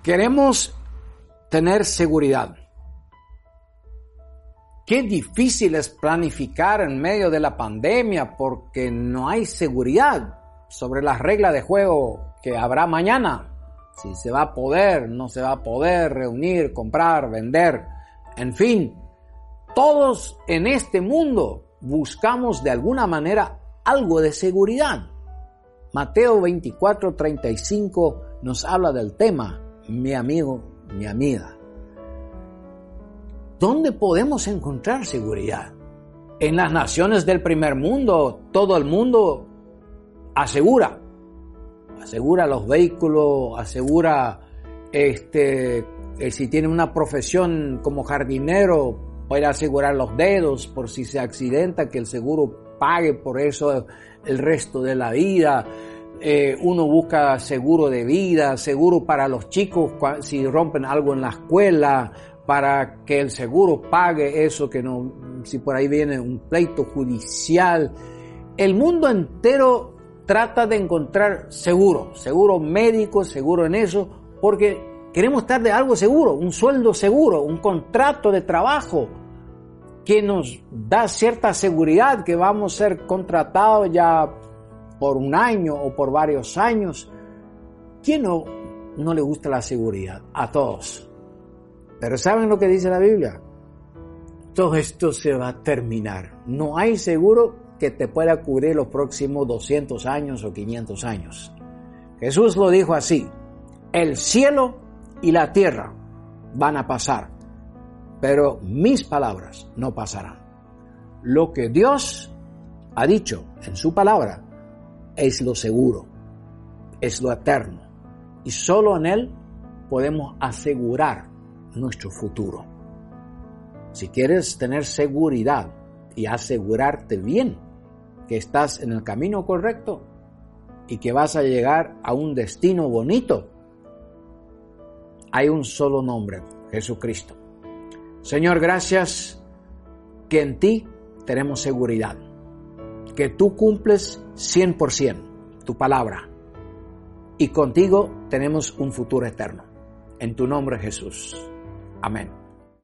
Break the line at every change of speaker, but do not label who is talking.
Queremos tener seguridad. Qué difícil es planificar en medio de la pandemia porque no hay seguridad sobre las reglas de juego que habrá mañana. Si se va a poder, no se va a poder reunir, comprar, vender. En fin, todos en este mundo buscamos de alguna manera algo de seguridad. Mateo 24:35 nos habla del tema, mi amigo, mi amiga. ¿Dónde podemos encontrar seguridad? En las naciones del primer mundo, todo el mundo asegura los vehículos, asegura, si tiene una profesión como jardinero, puede asegurar los dedos por si se accidenta, que el seguro pague por eso el resto de la vida. Uno busca seguro de vida, seguro para los chicos si rompen algo en la escuela, para que el seguro pague eso, que no, si por ahí viene un pleito judicial. El mundo entero trata de encontrar seguro médico, seguro en eso, porque queremos estar de algo seguro, un sueldo seguro, un contrato de trabajo que nos da cierta seguridad que vamos a ser contratados ya por un año o por varios años. ¿Quién no le gusta la seguridad? A todos. Pero ¿saben lo que dice la Biblia? Todo esto se va a terminar. No hay seguro que te pueda cubrir los próximos 200 años o 500 años. Jesús lo dijo así: el cielo y la tierra van a pasar, pero mis palabras no pasarán. Lo que Dios ha dicho en su palabra es lo seguro, es lo eterno, y solo en Él podemos asegurar nuestro futuro. Si quieres tener seguridad y asegurarte bien que estás en el camino correcto y que vas a llegar a un destino bonito, hay un solo nombre: Jesucristo. Señor, gracias que en ti tenemos seguridad, que tú cumples 100% tu palabra y contigo tenemos un futuro eterno. En tu nombre, Jesús. Amén.